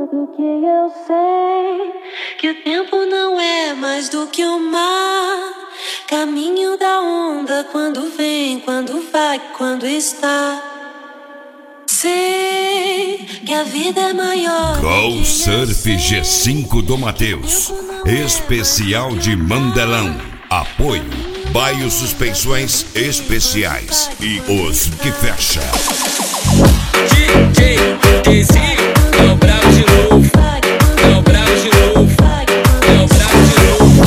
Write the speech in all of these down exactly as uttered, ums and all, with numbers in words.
do que eu sei, que o tempo não é mais do que o mar, caminho da onda, quando vem, quando vai, quando está. Sei que a vida é maior. Go Surf G cinco do Matheus, especial de Mandelão. Apoio Baio Suspensões Especiais e os que fecha. D J Dezinho, é o brabo de novo, é o brabo de novo, é o brabo de novo.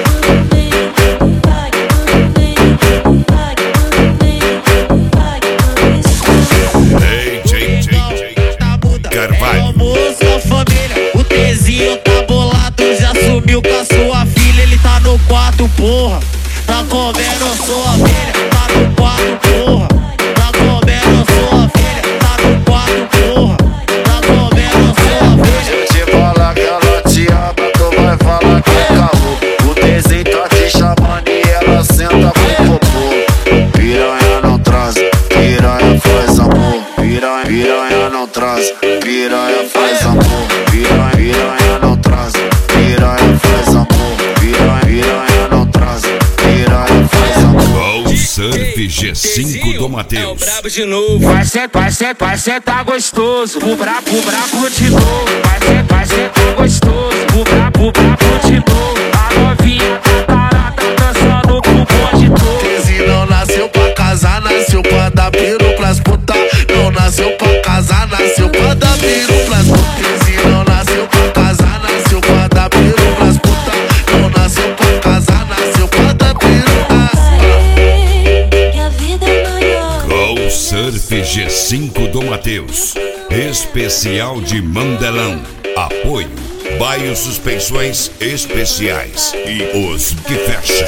Ei, J J Carvalho. Almoço, família, o Dezinho tá bolado, já sumiu com a sua filha, ele tá no quarto, porra. Tá comendo sua filha, tá no quarto, porra. Tá comendo sua filha, tá no quarto, porra. Tá comendo sua filha. Se eu te falar que ela te ama, tu vai falar que é caô. O Dezinho tá te chamando e ela senta pro popô. Piranha não transa, piranha faz amor. Piranha, piranha não transa, piranha faz amor. Piranha, piranha não transa, piranha faz amor. Piranha, piranha não transa, piranha faz amor. Go Surf G cinco do É o Matheus. brabo de novo. Vai sentar, vai sentar, vai sentar gostoso. O brabo, o brabo de novo. Vai sentar, vai sentar gostoso. O brabo, o brabo de novo. A novinha catarata dançando com o bonde todo. Dezinho não nasceu pra casar, nasceu pra dar piro pras putas. Não nasceu pra casar, nasceu pra dar piro pras putas. Dezinho não nasceu pra casar, nasceu pra dar piro pras putas. Não nasceu pra casar, nasceu pra dar piro. Sei que a vida é maior. Go Surf G cinco do Matheus, especial de Mandelão. Apoio Baio Suspensões Especiais e os que fecha.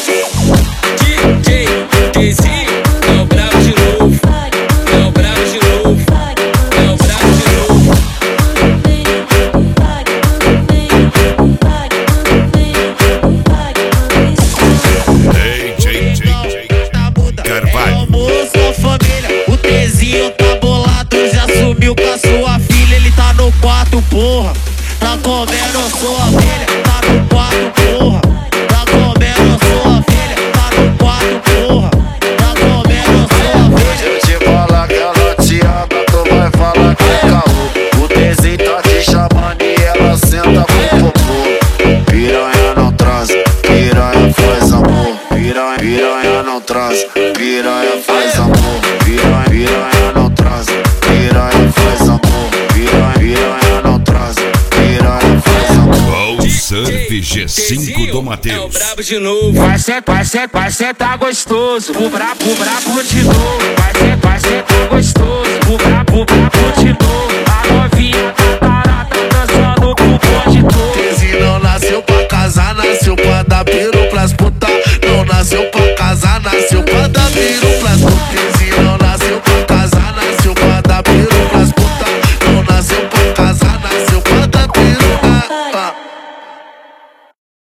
D J Dezinho, é o brabo de novo, é o brabo de novo, é o brabo de novo. Ei, J J Carvalho. Almoço, família, o Dezinho tá bolado, já sumiu com a sua filha, ele tá no quarto, porra. Tá comendo sua filha, tá no quarto, porra. Tá comendo sua filha, tá no quarto, porra. Tá comendo sua filha. Se eu te falar que ela te ama, tu vai falar que é caô. O Dezinho tá te chamando e ela senta pro popô. Piranha não transa, piranha faz amor. Piranha, piranha não transa, piranha faz amor. Piranha, piranha não transa, piranha faz amor. Piranha, piranha não transa, piranha faz amor. Go Surf G cinco do É o Matheus. brabo de novo. Vai sentar, vai sentar, vai sentar gostoso. O brabo, o brabo de novo. Vai sentar, vai sentar gostoso. O brabo, o brabo de